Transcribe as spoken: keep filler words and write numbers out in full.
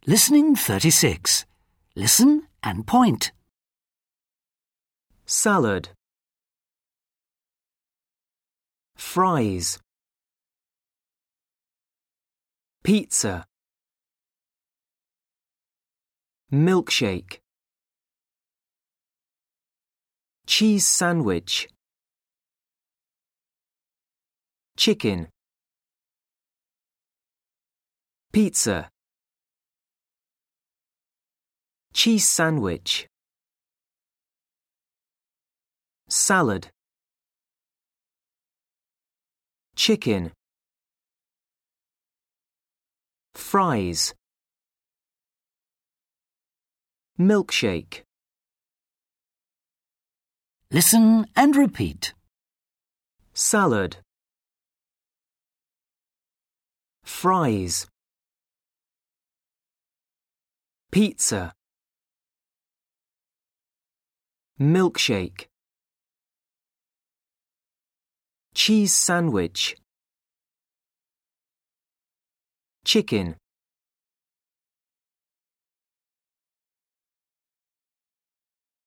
Listening thirty-six. Listen and point. Salad. Fries. Pizza. Milkshake. Cheese sandwich. Chicken. Pizza. Cheese sandwich. Salad. Chicken. Fries. Milkshake. Listen and repeat. Salad. Fries. Pizza. Milkshake. Cheese sandwich. Chicken.